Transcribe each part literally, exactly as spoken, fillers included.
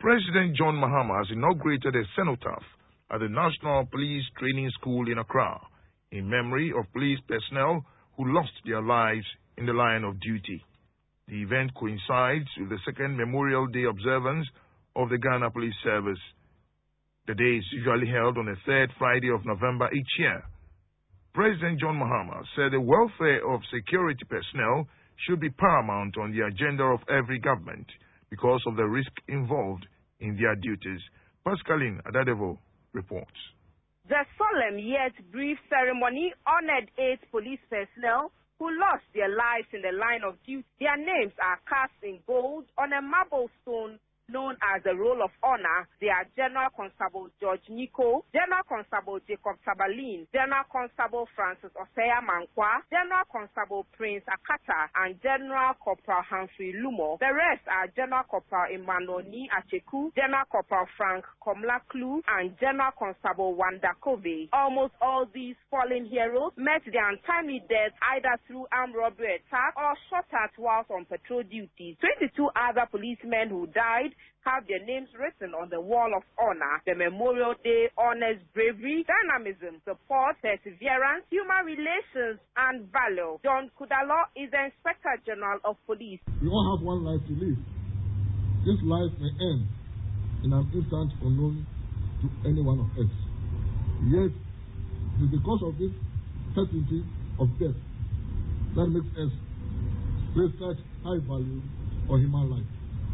President John Mahama has inaugurated a cenotaph at the National Police Training School in Accra in memory of police personnel who lost their lives in the line of duty. The event coincides with the second Memorial Day observance of the Ghana Police Service. The day is usually held on the third Friday of November each year. President John Mahama said the welfare of security personnel should be paramount on the agenda of every government because of the risk involved in their duties. Pascaline Adadevo reports. The solemn yet brief ceremony honored eight police personnel who lost their lives in the line of duty. Their names are cast in gold on a marble stone known as the Roll of Honor. They are General Constable George Nico, General Constable Jacob Tabalin, General Constable Francis Osea Mankwa, General Constable Prince Akata, and General Corporal Humphrey Lumo. The rest are General Corporal Emmanuel Ni Acheku, General Corporal Frank Komlaklu, and General Constable Wanda Kove. Almost all these fallen heroes met their untimely death either through armed robbery attack or shot at whilst on patrol duty. twenty-two other policemen who died have their names written on the Wall of Honor. The Memorial Day honors bravery, dynamism, support, perseverance, human relations, and valor. John Kudalo is the Inspector General of Police. We all have one life to live. This life may end in an instant unknown to any one of us. Yet, it is because of this certainty of death that makes us place such high value on human life.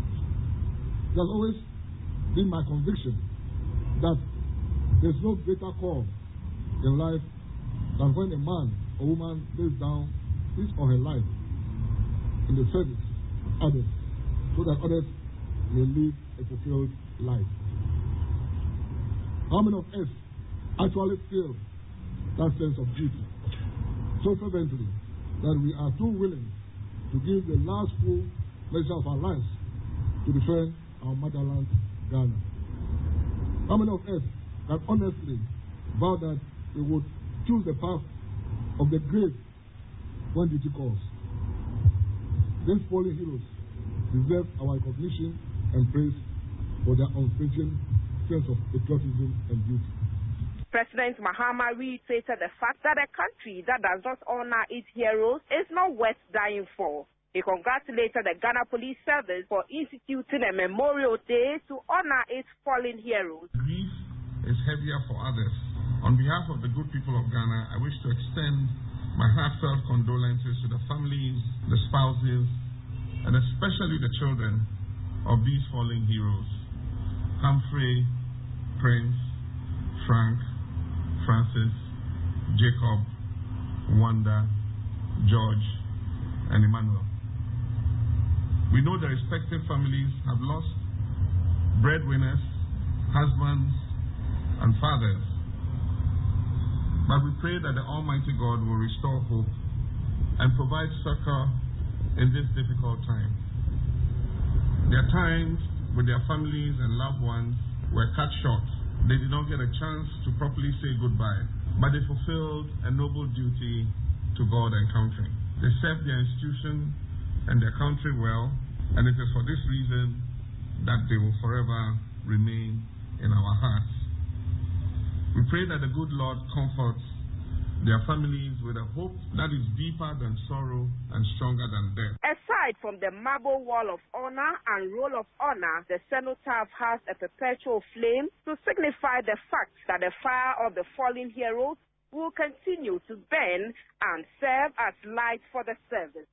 It has always been my conviction that there is no greater call in life than when a man or woman lays down his or her life in the service of others so that others may live a fulfilled life. How many of us actually feel that sense of duty so fervently that we are too willing to give the last full measure of our lives to defend our motherland, Ghana? How many of us can honestly vow that we would choose the path of the grave when duty calls? These fallen heroes deserve our recognition and praise for their unflinching sense of patriotism and duty. President Mahama reiterated the fact that a country that does not honor its heroes is not worth dying for. He congratulated the Ghana Police Service for instituting a Memorial Day to honor its fallen heroes. Grief is heavier for others. On behalf of the good people of Ghana, I wish to extend my heartfelt condolences to the families, the spouses, and especially the children of these fallen heroes: Humphrey, Prince, Frank, Francis, Jacob, Wanda, George, and Emmanuel. We know the respective families have lost breadwinners, husbands, and fathers. But we pray that the Almighty God will restore hope and provide succor in this difficult time. Their times with their families and loved ones were cut short. They did not get a chance to properly say goodbye, but they fulfilled a noble duty to God and country. They served their institution and their country well, and it is for this reason that they will forever remain in our hearts. We pray that the good Lord comforts their families with a hope that is deeper than sorrow and stronger than death. Aside from the marble Wall of Honor and Roll of Honor, the cenotaph has a perpetual flame to signify the fact that the fire of the fallen heroes will continue to burn and serve as light for the service.